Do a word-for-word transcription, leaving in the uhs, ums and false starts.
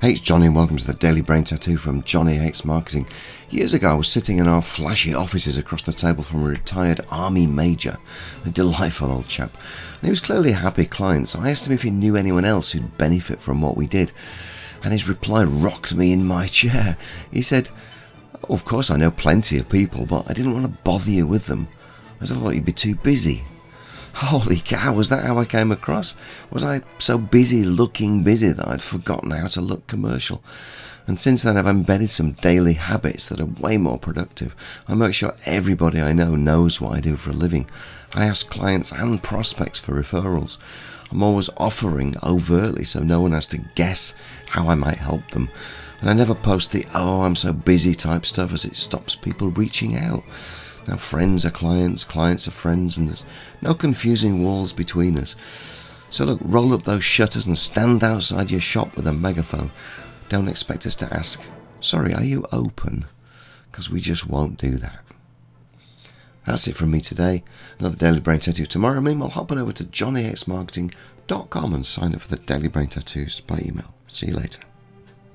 Hey, it's Johnny and welcome to the Daily Brain Tattoo from Johnny Hates Marketing. Years ago I was sitting in our flashy offices across the table from a retired army major, a delightful old chap, and he was clearly a happy client, so I asked him if he knew anyone else who'd benefit from what we did, and his reply rocked me in my chair. He said, oh, of course I know plenty of people, but I didn't want to bother you with them, as I thought you'd be too busy. Holy cow, was that how I came across? Was I so busy looking busy that I'd forgotten how to look commercial? And since then I've embedded some daily habits that are way more productive. I make sure everybody I know knows what I do for a living. I ask clients and prospects for referrals. I'm always offering overtly so no one has to guess how I might help them. And I never post the oh I'm so busy type stuff, as it stops people reaching out. Now friends are clients, clients are friends, and there's no confusing walls between us. So look, roll up those shutters and stand outside your shop with a megaphone. Don't expect us to ask, sorry, are you open? Because we just won't do that. That's it from me today. Another Daily Brain Tattoo tomorrow. Meanwhile, hop on over to johnny hates marketing dot com and sign up for the Daily Brain Tattoos by email. See you later.